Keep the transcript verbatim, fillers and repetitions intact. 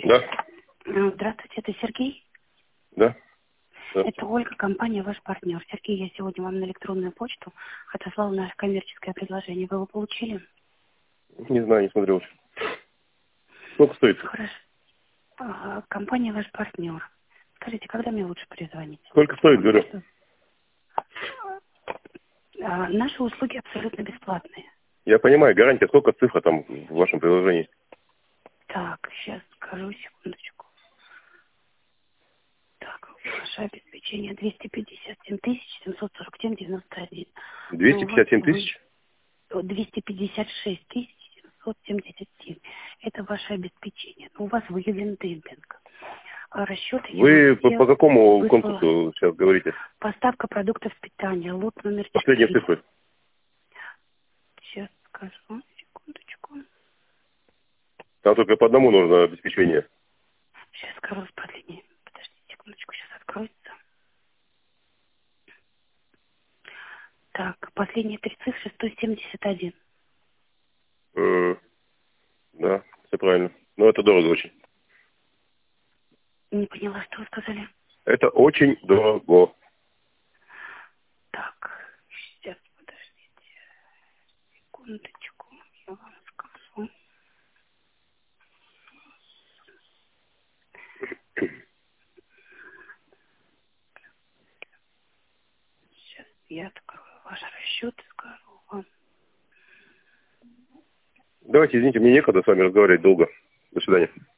Да. Здравствуйте, это Сергей? Да. Да. Это Ольга, компания «Ваш партнер». Сергей, я сегодня вам на электронную почту отослал наше коммерческое предложение. Вы его получили? Не знаю, не смотрел. Сколько стоит? Хорошо. А, компания «Ваш партнер». Скажите, когда мне лучше перезвонить? Сколько стоит, говорю? А, наши услуги абсолютно бесплатные. Я понимаю, гарантия, сколько цифра там в вашем приложении? Так, сейчас скажу, секундочку. Так, ваше обеспечение двести пятьдесят семь тысяч семьсот сорок семь девяносто один. двести пятьдесят семь тысяч? двести пятьдесят шесть тысяч семьсот семьдесят семь. Это ваше обеспечение. У вас выявлен демпинг. А расчет Вы по, по какому выслала... конкурсу сейчас говорите? Поставка продуктов питания. Лот номер четыре. Последние цифры. Сейчас скажу. Секундочку. Там только по одному нужно обеспечение. Сейчас скажу с последней. Подождите секундочку, сейчас откроется. Так, последние три цифры сто семьдесят один. М, Да, все правильно. Но это дорого очень. Не поняла, что вы сказали. Это очень дорого. Так, сейчас, подождите. Секундочку, я вам скажу. Сейчас я открою ваш расчет и скажу вам. Давайте, извините, мне некогда с вами разговаривать долго. До свидания.